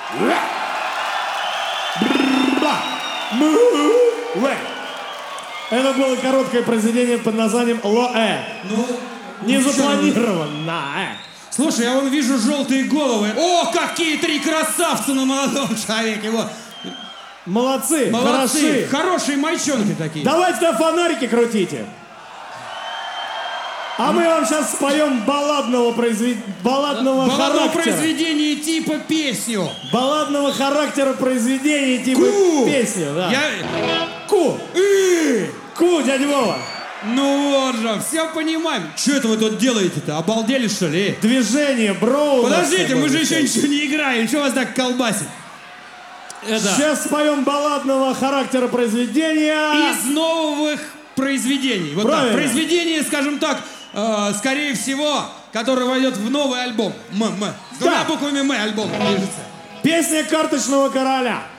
Это было короткое произведение под названием «Лоэ». Ну, не запланированное. Слушай, я вон вижу желтые головы. О, какие три красавца на молодом человеке. Вот. Молодцы, Молодцы, хороши. хорошие мальчонки такие. Давайте-то фонарики крутите. А мы вам сейчас споем балладного характера. Произведения типа песню. Балладного характера произведения типа песню. Да. Ку! Ку, дядя Вова! Ну вот же, все понимаем. Что это вы тут делаете-то? Обалдели, что ли? Движение, броу. Подождите, мы же еще ничего не играем. Что вас так колбасит? Сейчас споем балладного характера произведения. Из новых произведений. Вот так. Произведение, скажем так, скорее всего, которое войдет в новый альбом. С двумя буквами «М» альбом движется. Песня «Карточного короля».